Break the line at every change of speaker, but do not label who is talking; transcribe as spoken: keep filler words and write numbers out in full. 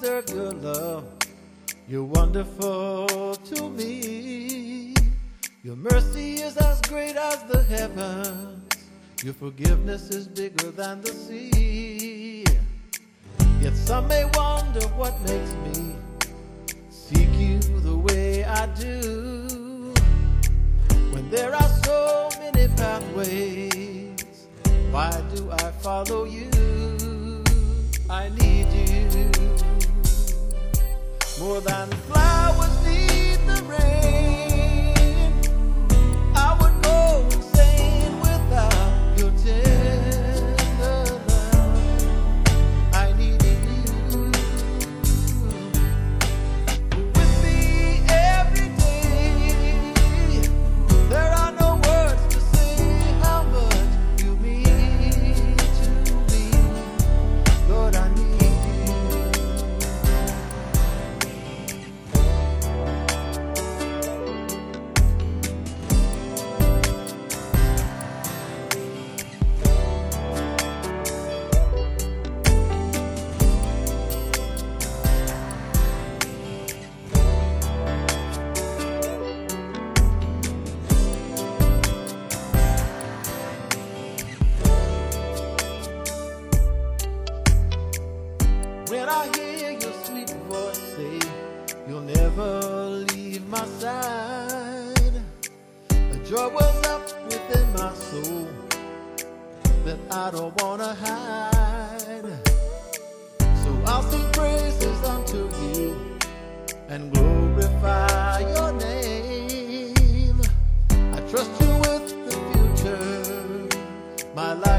deserve your love. You're wonderful to me. Your mercy is as great as the heavens. Your forgiveness is bigger than the sea. Yet some may wonder what makes me seek you the way I do, when there are so many pathways. Why do I follow you? I need you more than flowers need the rain. I would go insane without your tender love. I need you with me every day. There are no words to say how much you mean to me. Lord, I need you. When I hear your sweet voice say you'll never leave my side, a joy wells up within my soul that I don't wanna hide. So I'll sing praises unto you and glorify your name. I trust you with the future, my life.